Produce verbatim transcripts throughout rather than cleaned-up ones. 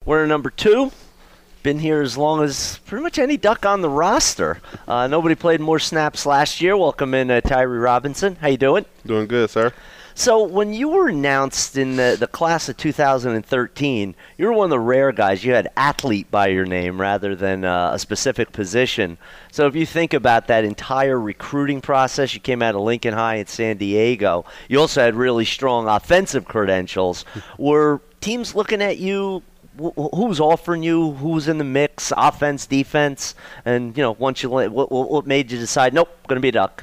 We're number two. Been here as long as pretty much any Duck on the roster. Uh, nobody played more snaps last year. Welcome in uh, Tyree Robinson. How you doing? Doing good, sir. So when you were announced in the, the class of two thousand thirteen, you were one of the rare guys. You had athlete by your name rather than uh, a specific position. So if you think about that entire recruiting process, you came out of Lincoln High in San Diego. You also had really strong offensive credentials. Were teams looking at you? Who was offering you? Who was in the mix? Offense, defense, and you know, once you what, what made you decide? Nope, going to be a Duck.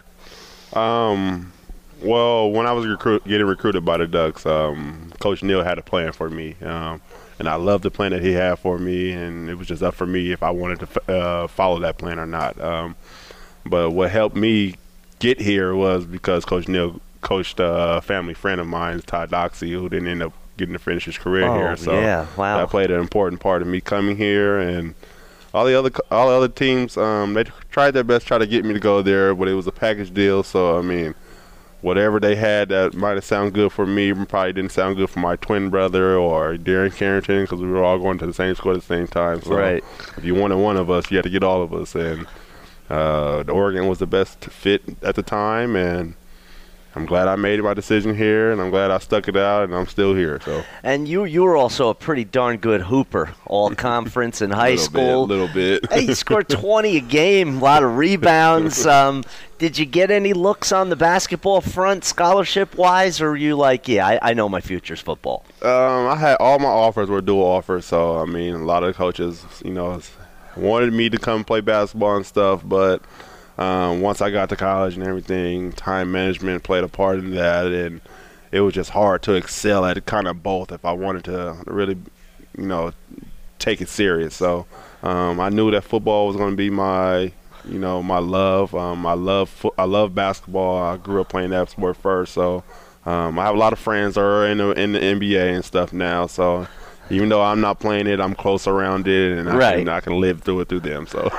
Um. Well, when I was recruit, getting recruited by the Ducks, um, Coach Neal had a plan for me, um, and I loved the plan that he had for me, and it was just up for me if I wanted to f- uh, follow that plan or not. Um, but what helped me get here was because Coach Neal coached a family friend of mine, Todd Doxey, who didn't end up getting to finish his career oh, here. So yeah, wow. that played an important part of me coming here, and all the other all the other teams, um, they tried their best to try to get me to go there, but it was a package deal. So I mean, whatever they had that might have sounded good for me probably didn't sound good for my twin brother or Darren Carrington, because we were all going to the same school at the same time. So right. If you wanted one of us, you had to get all of us. And uh, the Oregon was the best fit at the time, and I'm glad I made my decision here, and I'm glad I stuck it out, and I'm still here. So. And you you were also a pretty darn good hooper, all conference in high little school. A little bit. Hey, you scored twenty a game, a lot of rebounds. Um, did you get any looks on the basketball front, scholarship-wise, or were you like, yeah, I, I know my future's football? Um, I had all my offers were dual offers, so I mean, a lot of coaches, you know, wanted me to come play basketball and stuff, but. Um, once I got to college and everything, time management played a part in that, and it was just hard to excel at kind of both if I wanted to really, you know, take it serious. So um, I knew that football was going to be my, you know, my love. Um, I love fo- I love basketball. I grew up playing that sport first, so um, I have a lot of friends that are in the, in the N B A and stuff now. So. Even though I'm not playing it, I'm close around it, and I, right. can, I can live through it through them. So,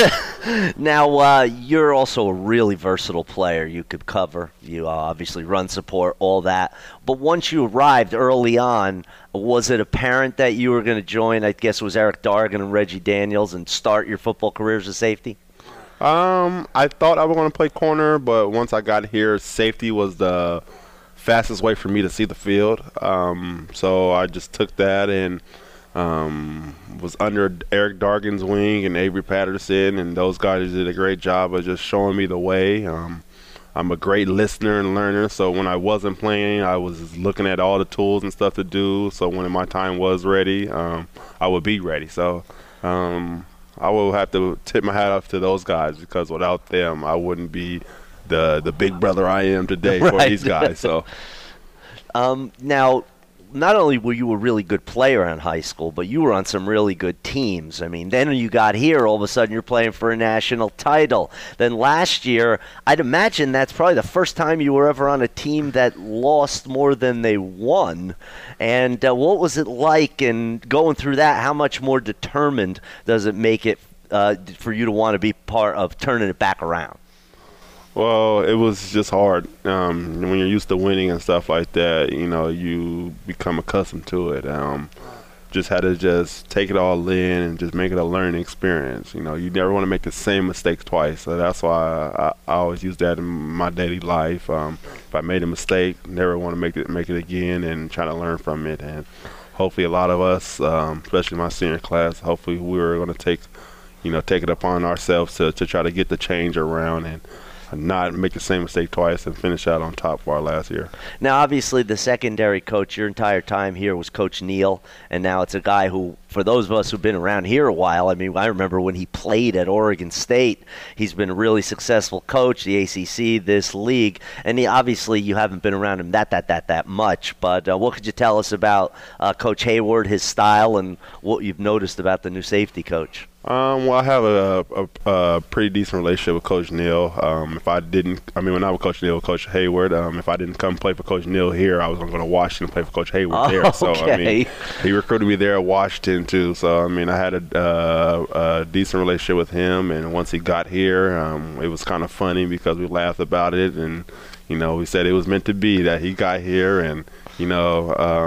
now uh, you're also a really versatile player. You could cover, you uh, obviously run support, all that. But once you arrived early on, was it apparent that you were going to join? I guess it was Eric Dargan and Reggie Daniels, and start your football career as a safety. Um, I thought I was going to play corner, but once I got here, safety was the fastest way for me to see the field. Um, so I just took that and um, was under Eric Dargan's wing and Avery Patterson, and those guys did a great job of just showing me the way. Um, I'm a great listener and learner, so when I wasn't playing, I was looking at all the tools and stuff to do, so when my time was ready, um, I would be ready. So um, I will have to tip my hat off to those guys, because without them, I wouldn't be the the big brother I am today right. for these guys. So, um, now, not only were you a really good player in high school, but you were on some really good teams. I mean, then when you got here, all of a sudden you're playing for a national title. Then last year, I'd imagine that's probably the first time you were ever on a team that lost more than they won. And uh, what was it like? And going through that, how much more determined does it make it uh, for you to want to be part of turning it back around? Well, it was just hard. Um, when you're used to winning and stuff like that, you know, you become accustomed to it. Um, just had to just take it all in and just make it a learning experience. You know, you never want to make the same mistake twice. So that's why I, I always use that in my daily life. Um, if I made a mistake, never want to make it make it again, and try to learn from it. And hopefully a lot of us, um, especially my senior class, hopefully we were going to take, you know, take it upon ourselves to, to try to get the change around and not make the same mistake twice and finish out on top for our last year. Now, obviously, the secondary coach your entire time here was Coach Neal, and now it's a guy who, for those of us who've been around here a while, I mean, I remember when he played at Oregon State. He's been a really successful coach, the A C C, this league, and he, obviously you haven't been around him that, that, that, that much, but uh, what could you tell us about uh, Coach Hayward, his style, and what you've noticed about the new safety coach? Um, well, I have a, a, a pretty decent relationship with Coach Neal. Um, if I didn't, I mean, when I was Coach Neal, Coach Hayward, um, if I didn't come play for Coach Neal here, I was going to go to Washington and play for Coach Hayward oh, there. So, okay. I mean, he recruited me there at Washington, too. So, I mean, I had a, uh, a decent relationship with him. And once he got here, um, it was kind of funny because we laughed about it. And, you know, we said it was meant to be that he got here. And, you know, um,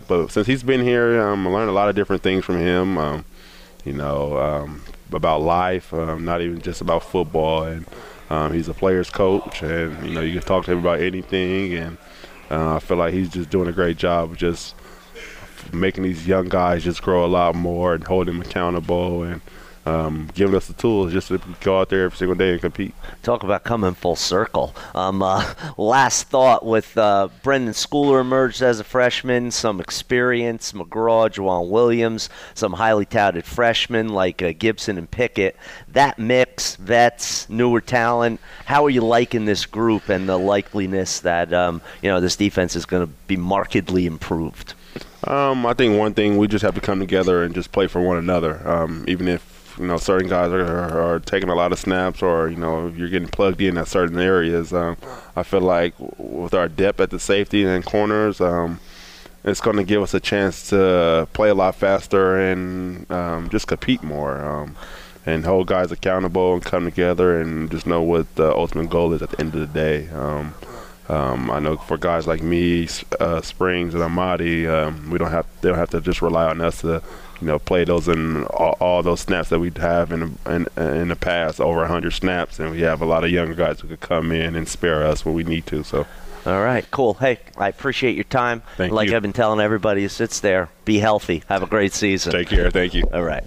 but since he's been here, um, I learned a lot of different things from him. Um, you know, um, about life, um, not even just about football. And um, he's a player's coach, and you know, you can talk to him about anything. And uh, I feel like he's just doing a great job of just making these young guys just grow a lot more and holding them accountable and um, giving us the tools just to go out there every single day and compete. Talk about coming full circle. Um, uh, last thought with uh, Brendan Schooler emerged as a freshman, some experience, McGraw, Juwan Williams, some highly touted freshmen like uh, Gibson and Pickett. That mix, vets, newer talent, how are you liking this group and the likeliness that um, you know this defense is going to be markedly improved? Um, I think one thing, we just have to come together and just play for one another, um, even if you know certain guys are, are, are taking a lot of snaps, or you know you're getting plugged in at certain areas. Um, I feel like with our depth at the safety and corners, um, it's going to give us a chance to play a lot faster and um, just compete more, um, and hold guys accountable and come together and just know what the ultimate goal is at the end of the day. Um, Um, I know for guys like me, uh, Springs and Amadi, um, we don't have they don't have to just rely on us to, you know, play those in all, all those snaps that we have in, in in the past, over one hundred snaps, and we have a lot of younger guys who could come in and spare us when we need to. So, all right, cool. Hey, I appreciate your time. Thank like you. I've been telling everybody who sits there, be healthy. Have a great season. Take care. Thank you. All right.